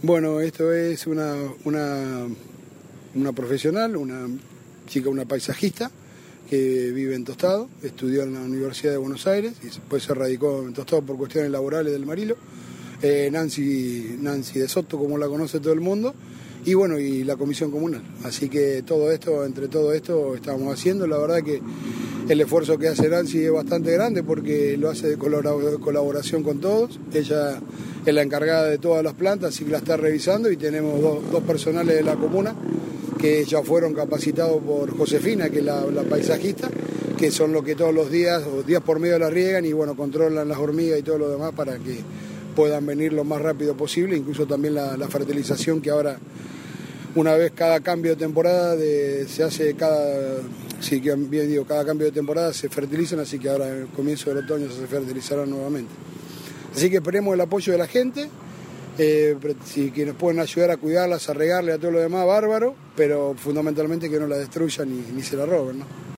Bueno, esto es una profesional, una chica, una paisajista que vive en Tostado, estudió en la Universidad de Buenos Aires y después se radicó en Tostado por cuestiones laborales del Marilo. Nancy de Soto, como la conoce todo el mundo, y bueno, y la comisión comunal. Así que entre todo esto estamos haciendo. La verdad que el esfuerzo que hace Nancy es bastante grande porque lo hace de colaboración con todos. Ella es la encargada de todas las plantas, así que la está revisando, y tenemos dos personales de la comuna que ya fueron capacitados por Josefina, que es la paisajista, que son los que todos los días o días por medio la riegan y bueno, controlan las hormigas y todo lo demás para que puedan venir lo más rápido posible, incluso también la fertilización, que ahora una vez cada cambio de temporada se hace cada cambio de temporada se fertilizan, así que ahora en el comienzo del otoño se fertilizarán nuevamente. Así que esperemos el apoyo de la gente, si que nos pueden ayudar a cuidarlas, a regarle, a todo lo demás, bárbaro, pero fundamentalmente que no la destruyan ni se la roben, ¿no?